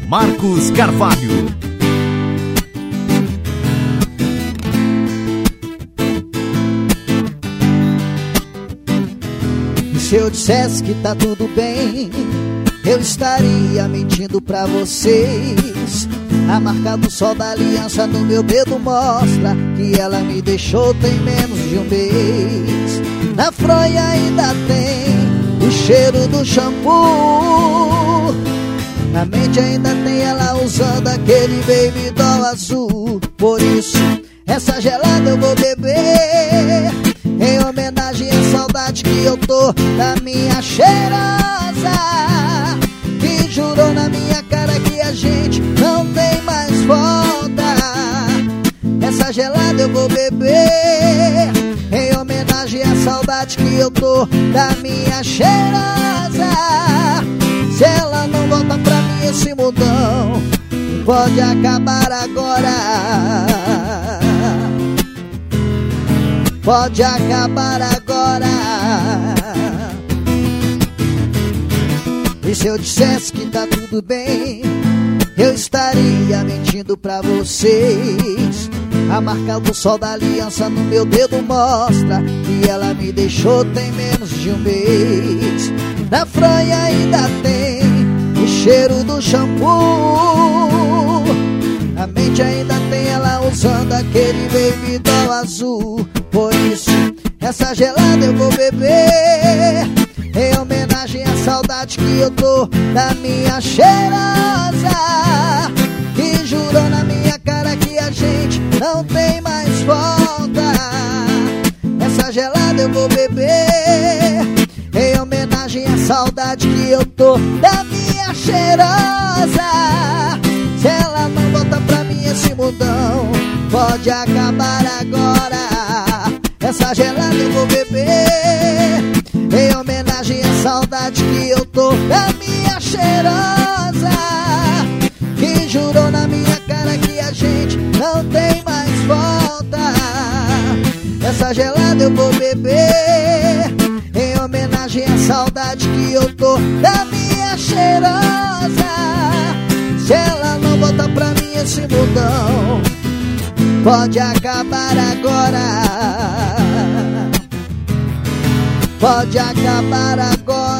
Marcos Carvalho. E se eu dissesse que tá tudo bem, eu estaria mentindo pra vocês. A marca do sol da aliança no meu dedo mostra que ela me deixou tem menos de um mês. Na fronha ainda tem o cheiro do shampoo, na mente ainda tem ela usando aquele baby doll azul. Por isso, essa gelada eu vou beber, em homenagem à saudade que eu tô da minha cheirosa, que jurou na minha cara que a gente não tem mais volta. Essa gelada eu vou beber, em homenagem à saudade que eu tô da minha cheirosa. Se ela não volta pra mim, esse mundão pode acabar agora. Pode acabar agora. E se eu dissesse que tá tudo bem, eu estaria mentindo pra vocês. A marca do sol da aliança no meu dedo mostra que ela me deixou tem menos de um mês. Na fronha ainda tem o cheiro do shampoo, na mente ainda tem ela usando aquele baby doll azul. Por isso, essa gelada eu vou beber, em homenagem à saudade que eu tô da minha cheirosa, que jurou na minha cara que a gente não tem mais volta. Essa gelada eu vou beber, em homenagem à saudade que eu tô da minha cheirosa. Se ela não volta pra mim, esse mundão pode acabar agora. Essa gelada eu vou beber, em homenagem à saudade que eu tô da minha cheirosa, que jurou na minha cara que a gente não tem mais volta. Essa gelada eu vou beber, em homenagem à saudade que eu tô da minha cheirosa. Se ela não volta pra mim, esse mundão pode acabar agora. Pode acabar agora.